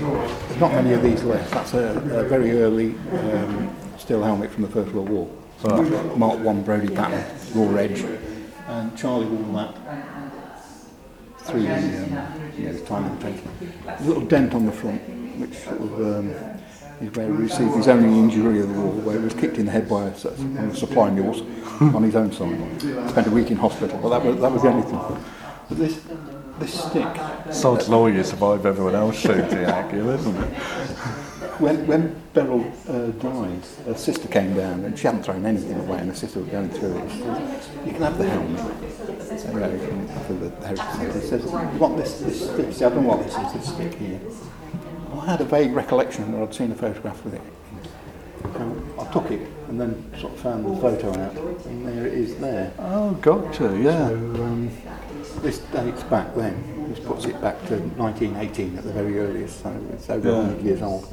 there's not many of these left. That's a very early steel helmet from the First World War. Mark 1 Brodie pattern, raw edge. And Charlie wore that through the time of the trench. A little dent on the front, which sort of is where he received his only injury of the war, where he was kicked in the head by one of the supply mules on his own side. Spent a week in hospital, but that was the only thing. But this stick... Sod's law, you survive everyone else shooting at you, isn't it? When Beryl died, her sister came down and she hadn't thrown anything away, and her sister was going through it. She said, "You can have the helmet for the heritage." She says, "You want this stick?" She said, "I don't want this stick here." I had a vague recollection that I'd seen a photograph with it. So I took it and then sort of found the photo out, and there it is there. Oh, gotcha, yeah. So this dates back then. This puts it back to 1918 at the very earliest, so it's over 100 years old.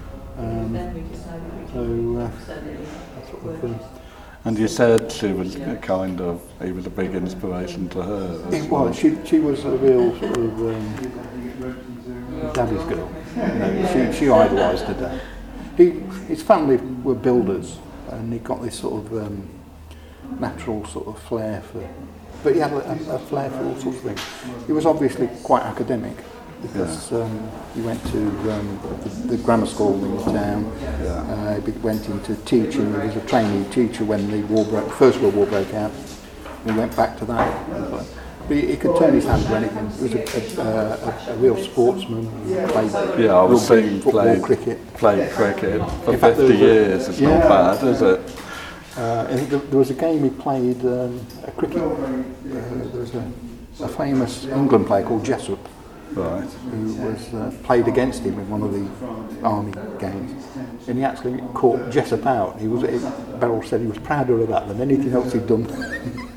And you said she was he was a big inspiration to her. It was. She was a real sort of daddy's girl. She idolised her dad. His family were builders, and he got this sort of natural sort of flair for. But he had a flair for all sorts of things. He was obviously quite academic because he went to the grammar school in the town. He went into teaching. He was a trainee teacher when the First World War broke out. He went back to that. But he could turn his hand to anything. He was a real sportsman. He played I was saying football, cricket. Played cricket for 50 years. It's not bad, is it? There was a game he played, a cricket. There was a famous England player called Jessup, right, who was played against him in one of the army games, and he actually caught Jessup out. Beryl said he was prouder of that than anything else he'd done.